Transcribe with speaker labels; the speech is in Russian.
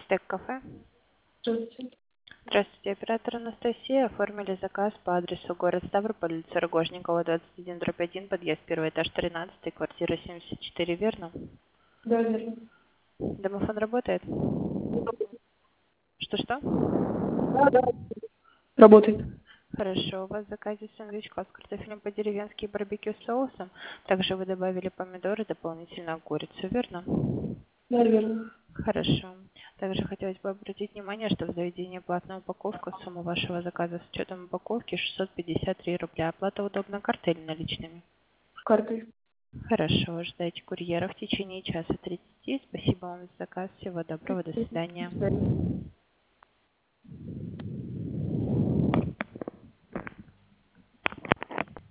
Speaker 1: Стек-кафе.
Speaker 2: Здравствуйте.
Speaker 1: Здравствуйте, оператор Анастасия. Оформили заказ по адресу город Ставрополь, улица Рогожникова, 21/1, подъезд, первый этаж, 13, квартира 74, верно?
Speaker 2: Да, верно.
Speaker 1: Домофон работает? Что-что?
Speaker 2: Да, да. Работает.
Speaker 1: Хорошо, у вас в заказе сэндвичка с картофелем по-деревенски и барбекю с соусом. Также вы добавили помидоры, дополнительно курицу, верно?
Speaker 2: Да, верно.
Speaker 1: Хорошо. Также хотелось бы обратить внимание, что в заведении платная упаковка, сумма вашего заказа с учетом упаковки 653 рубля. Оплата удобна картой или наличными?
Speaker 2: Картой.
Speaker 1: Хорошо, ждайте курьера в течение часа 30. Спасибо вам за заказ. Всего доброго, до
Speaker 2: До
Speaker 1: свидания.
Speaker 2: свидания.